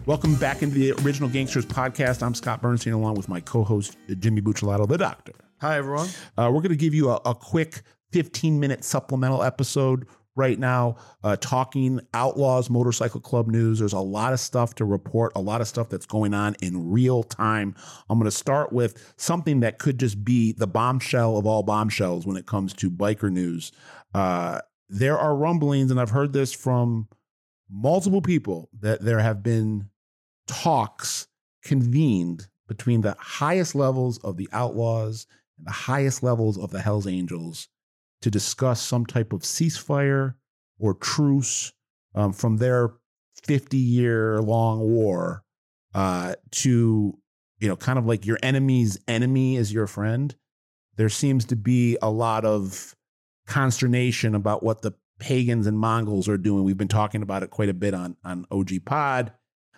Welcome back into the Original Gangsters podcast. I'm Scott Bernstein, along with my co-host, Jimmy Buccellato, the Doctor. Hi, everyone. We're going to give you a quick 15-minute supplemental episode right now, talking Outlaws Motorcycle Club news. There's a lot of stuff to report, a lot of stuff that's going on in real time. I'm going to start with something that could just be the bombshell of all bombshells when it comes to biker news. There are rumblings, and I've heard this from multiple people, that there have been talks convened between the highest levels of the Outlaws and the highest levels of the Hells Angels to discuss some type of ceasefire or truce from their 50-year-long war to, kind of like your enemy's enemy is your friend. There seems to be a lot of consternation about what the pagans and Mongols are doing. We've been talking about it quite a bit on OG Pod.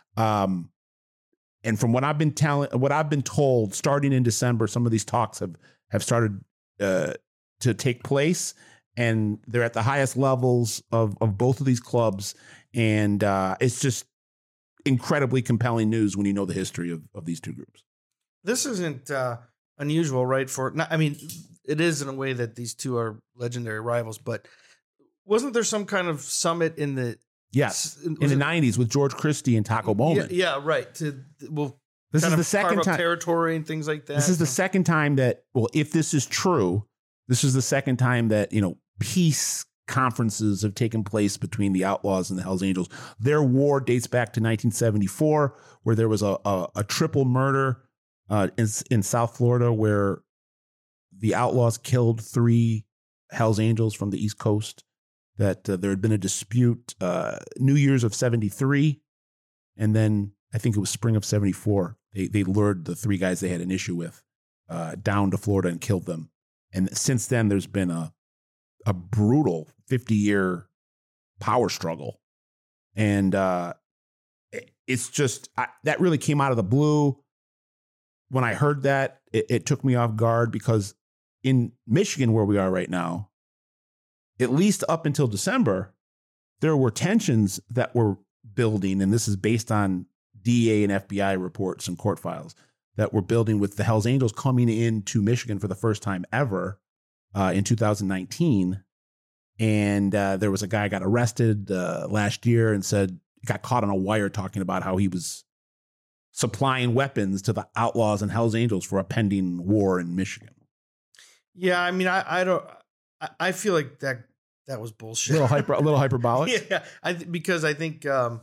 And from what I've been told, starting in December, some of these talks have started to take place, and they're at the highest levels of both of these clubs. And it's just incredibly compelling news when you know the history of these two groups. This isn't unusual, right? It is in a way that these two are legendary rivals, but wasn't there some kind of summit in the... Yes, in the 90s with George Christie and Taco Bowman. Yeah, right. This is the second time territory and things like that. This is the second time that, if this is true, this is the second time that, peace conferences have taken place between the Outlaws and the Hells Angels. Their war dates back to 1974, where there was a triple murder in South Florida, where the Outlaws killed 3 Hells Angels from the East Coast. That there had been a dispute, New Year's of 73, and then I think it was spring of 74. They lured the 3 guys they had an issue with down to Florida and killed them. And since then, there's been a brutal 50-year power struggle. And it's just, that really came out of the blue. When I heard that, it took me off guard, because in Michigan, where we are right now, at least up until December, there were tensions that were building, and this is based on DEA and FBI reports and court files, that were building with the Hells Angels coming into Michigan for the first time ever in 2019. And there was a guy got arrested last year and got caught on a wire talking about how he was supplying weapons to the Outlaws and Hells Angels for a pending war in Michigan. Yeah, I feel like that was bullshit. A little hyperbolic. Yeah, because I think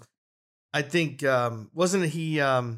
wasn't he?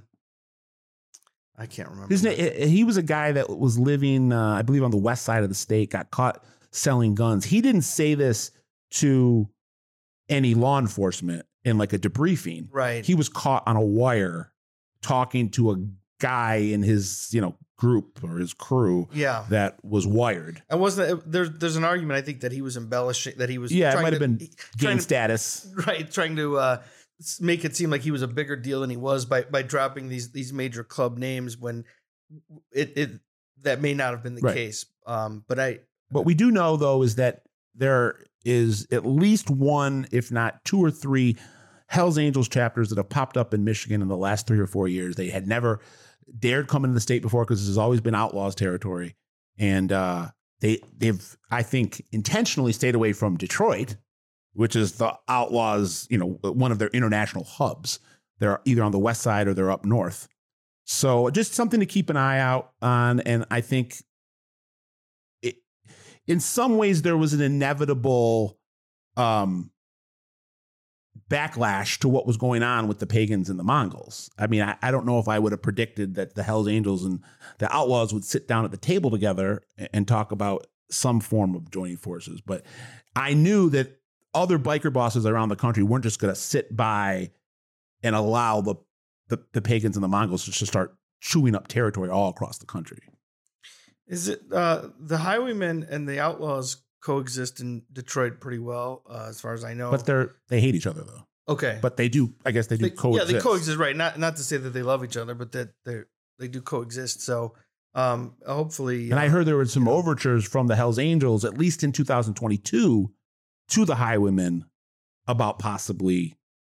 I can't remember. He was a guy that was living, I believe, on the west side of the state. Got caught selling guns. He didn't say this to any law enforcement in like a debriefing. Right. He was caught on a wire talking to a guy in his group or his crew that was wired. And wasn't there's an argument, I think, that he was embellishing, that he was it might have been gain status, right, trying to make it seem like he was a bigger deal than he was by dropping these major club names when it that may not have been the case. But we do know, though, is that there is at least one, if not 2 or 3 Hells Angels chapters that have popped up in Michigan in the last 3 or 4 years. They had never dared come into the state before, because this has always been Outlaws territory. And they've, I think, intentionally stayed away from Detroit, which is the Outlaws, one of their international hubs. They're either on the west side or they're up north. So just something to keep an eye out on. And I think in some ways there was an inevitable backlash to what was going on with the pagans and the Mongols. I mean, I don't know if I would have predicted that the Hells Angels and the Outlaws would sit down at the table together and talk about some form of joining forces. But I knew that other biker bosses around the country weren't just going to sit by and allow the pagans and the Mongols to start chewing up territory all across the country. Is it the Highwaymen and the Outlaws coexist in Detroit pretty well, as far as I know? But they hate each other, though. Okay. But they do, I guess they do coexist. Yeah, they coexist, right. Not to say that they love each other, but that they do coexist. So hopefully. And I heard there were some overtures from the Hells Angels, at least in 2022, to the Highwaymen about possibly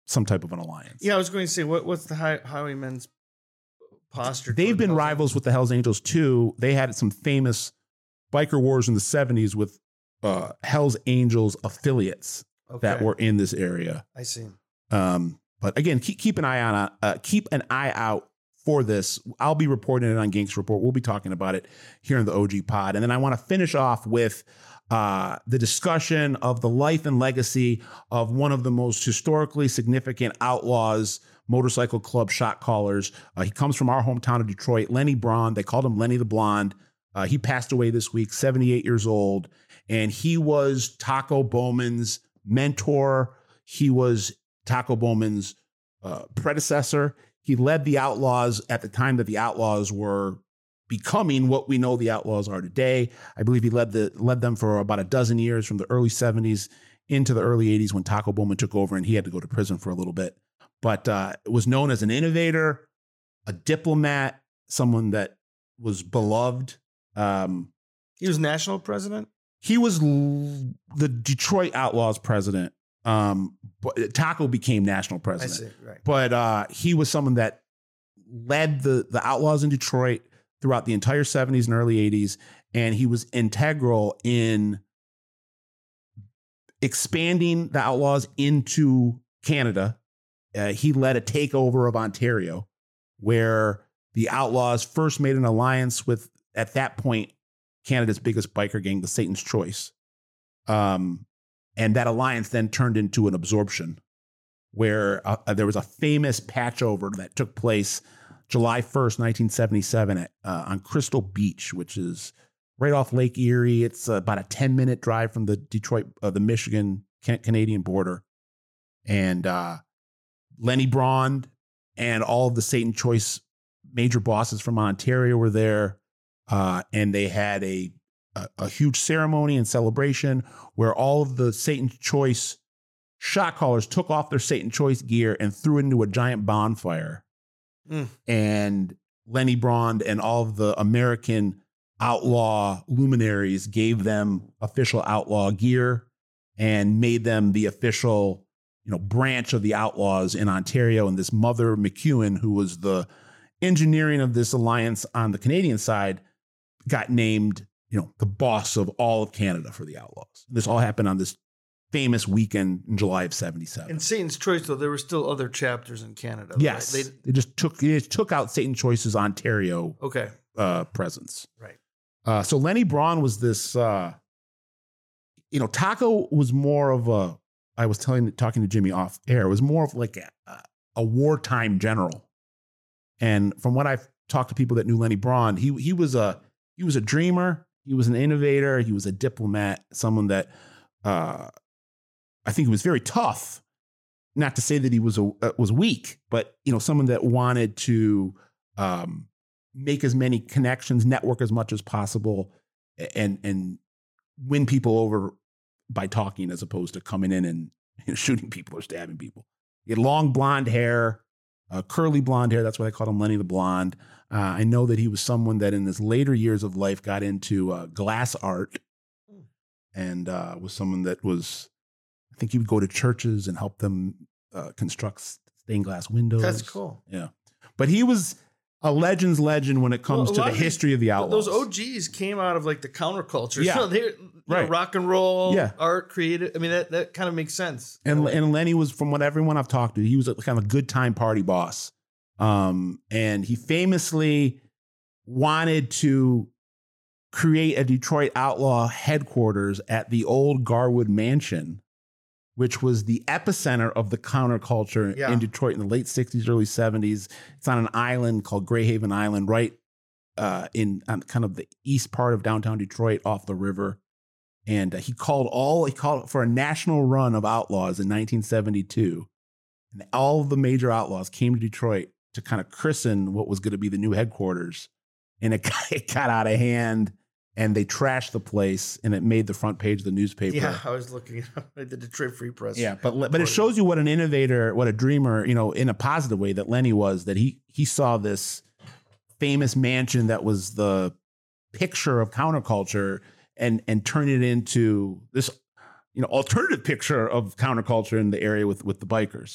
some type of an alliance. Yeah, I was going to say, what's the Highwaymen's posture? They've been rivals with the Hells Angels too. They had some famous biker wars in the 70s with Hells Angels affiliates that were in this area. I see. But again, keep an eye out for this. I'll be reporting it on Gangster Report. We'll be talking about it here in the OG Pod. And then I want to finish off with the discussion of the life and legacy of one of the most historically significant outlaws, motorcycle club shot callers. He comes from our hometown of Detroit, Lenny Braun. They called him Lenny the Blonde. He passed away this week, 78 years old. And he was Taco Bowman's mentor. He was Taco Bowman's predecessor. He led the Outlaws at the time that the Outlaws were becoming what we know the Outlaws are today. I believe he led them for about a dozen years, from the early 70s into the early 80s, when Taco Bowman took over and he had to go to prison for a little bit. But was known as an innovator, a diplomat, someone that was beloved. He was national president? He was the Detroit Outlaws president. But Taco became national president. I see, right. But he was someone that led the Outlaws in Detroit throughout the entire 70s and early 80s. And he was integral in expanding the Outlaws into Canada. He led a takeover of Ontario, where the Outlaws first made an alliance with, at that point, Canada's biggest biker gang, the Satan's Choice. And that alliance then turned into an absorption, where there was a famous patchover that took place July 1st, 1977 on Crystal Beach, which is right off Lake Erie. It's about a 10-minute drive from the the Michigan Canadian border. And Lenny Braun and all of the Satan Choice major bosses from Ontario were there. And they had a huge ceremony and celebration where all of the Satan Choice shot callers took off their Satan Choice gear and threw it into a giant bonfire. And Lenny Braun and all of the American outlaw luminaries gave them official outlaw gear and made them the official, branch of the Outlaws in Ontario. And this Mother McEwen, who was the engineering of this alliance on the Canadian side, got named the boss of all of Canada for the Outlaws. This all happened on this famous weekend in July of 77. And Satan's Choice, though, there were still other chapters in Canada. Yes. Right? They just took out Satan Choice's Ontario presence. Right. So Lenny Braun was this, Taco was more of I was talking to Jimmy off air, it was more of like a wartime general. And from what I've talked to people that knew Lenny Braun, he was a dreamer. He was an innovator. He was a diplomat, someone that I think he was very tough. Not to say that he was weak, but someone that wanted to make as many connections, network as much as possible, and win people over by talking, as opposed to coming in and shooting people or stabbing people. He had long blonde hair, curly blonde hair. That's why they called him Lenny the Blonde. I know that he was someone that in his later years of life got into glass art, and was someone that was, I think he would go to churches and help them construct stained glass windows. That's cool. Yeah. But he was a legend's legend when it comes to the history of the Outlaws. Those OGs came out of like the counterculture. Yeah. So they rock and roll, art, creative. I mean, that kind of makes sense. And Lenny was, from what everyone I've talked to, he was a kind of a good time party boss. And he famously wanted to create a Detroit Outlaw headquarters at the old Garwood Mansion, which was the epicenter of the counterculture in Detroit in the late 60s, early 70s. It's on an island called Greyhaven Island, right on kind of the east part of downtown Detroit off the river. And he called for a national run of outlaws in 1972. And all of the major outlaws came to Detroit to kind of christen what was going to be the new headquarters. And it got out of hand, and they trashed the place, and it made the front page of the newspaper. Yeah, I was looking at the Detroit Free Press. Yeah, but it shows you what an innovator, what a dreamer, in a positive way that Lenny was, that he saw this famous mansion that was the picture of counterculture and turned it into this, alternative picture of counterculture in the area with the bikers.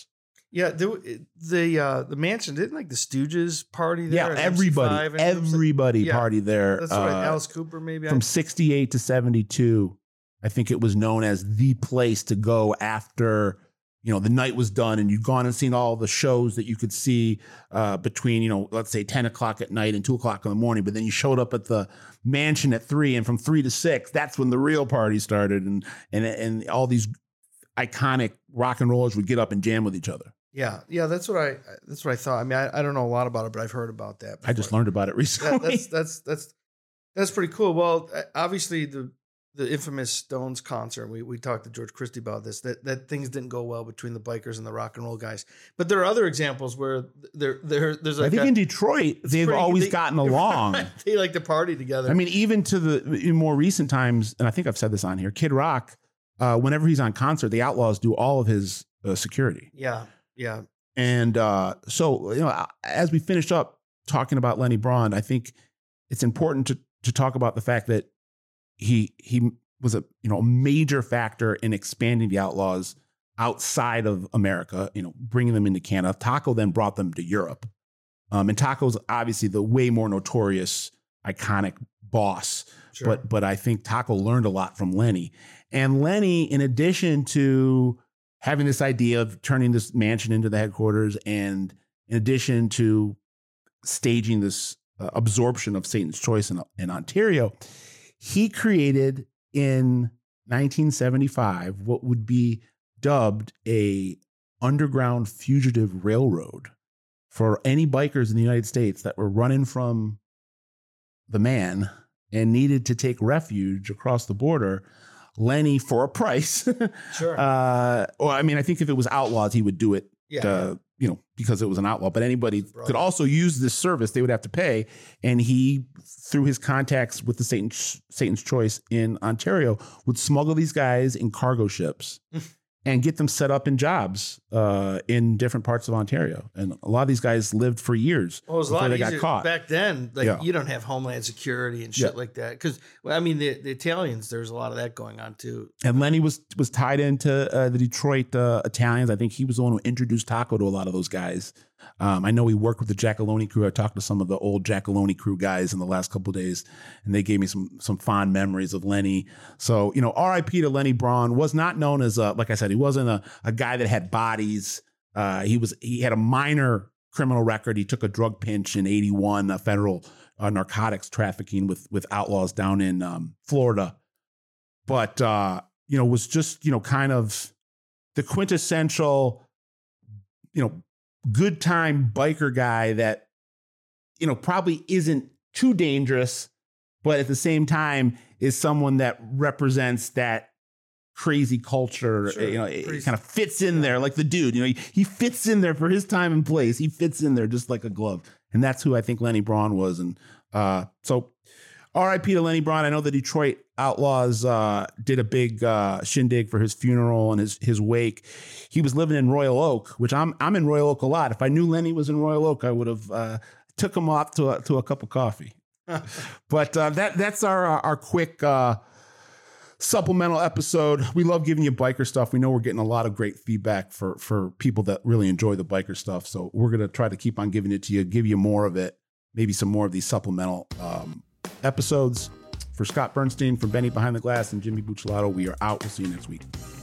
Yeah, the mansion didn't like the Stooges party there. Yeah, everybody partied there. That's right. Alice Cooper, maybe from 68 to 72. I think it was known as the place to go after, the night was done and you'd gone and seen all the shows that you could see between, let's say 10 o'clock at night and 2 o'clock in the morning. But then you showed up at the mansion at 3, and from 3 to 6, that's when the real party started. And all these iconic rock and rollers would get up and jam with each other. Yeah. That's what I thought. I mean, I don't know a lot about it, but I've heard about that before. I just learned about it recently. That's pretty cool. Well, obviously the infamous Stones concert, we talked to George Christie about this, that things didn't go well between the bikers and the rock and roll guys. But there are other examples where there's like, I think in Detroit, they've always gotten along. Right, they like to party together. I mean, even in more recent times, and I think I've said this on here, Kid Rock, whenever he's on concert, the Outlaws do all of his security. Yeah. And so, as we finish up talking about Lenny Braun, I think it's important to talk about the fact that he was a major factor in expanding the Outlaws outside of America, bringing them into Canada. Taco then brought them to Europe. And Taco's obviously the way more notorious, iconic boss. Sure. But I think Taco learned a lot from Lenny. And Lenny, in addition to having this idea of turning this mansion into the headquarters, and in addition to staging this absorption of Satan's Choice in Ontario, he created in 1975 what would be dubbed a underground fugitive railroad for any bikers in the United States that were running from the man and needed to take refuge across the border. Lenny, for a price. Sure. I think if it was Outlaws, he would do it. Because it was an outlaw. But anybody could also use this service. They would have to pay. And he, through his contacts with the Satan's Choice in Ontario, would smuggle these guys in cargo ships and get them set up in jobs in different parts of Ontario. And a lot of these guys lived for years before they got caught. Back then, you don't have Homeland Security and shit like that. Because, the Italians, there's a lot of that going on too. And Lenny was tied into the Detroit Italians. I think he was the one who introduced Taco to a lot of those guys. I know he worked with the Giacalone crew. I talked to some of the old Giacalone crew guys in the last couple of days, and they gave me some fond memories of Lenny. So, R.I.P. to Lenny Braun. Was not known as like I said, he wasn't a guy that had bodies. He had a minor criminal record. He took a drug pinch in 81, federal narcotics trafficking with outlaws down in Florida. But was just kind of the quintessential good time biker guy that, probably isn't too dangerous, but at the same time is someone that represents that crazy culture. Sure. It kind of fits in there like the dude, he fits in there for his time and place. He fits in there just like a glove. And that's who I think Lenny Braun was. And so R.I.P. to Lenny Braun. I know the Detroit Outlaws did a big shindig for his funeral and his wake. He was living in Royal Oak, which I'm in Royal Oak a lot. If I knew Lenny was in Royal Oak, I would have took him off to a cup of coffee. But that's our quick supplemental episode. We love giving you biker stuff. We know we're getting a lot of great feedback for people that really enjoy the biker stuff. So we're going to try to keep on giving it to you, give you more of it, maybe some more of these supplemental episodes. For Scott Bernstein, for Benny Behind the Glass, and Jimmy Buccellato, we are out. We'll see you next week.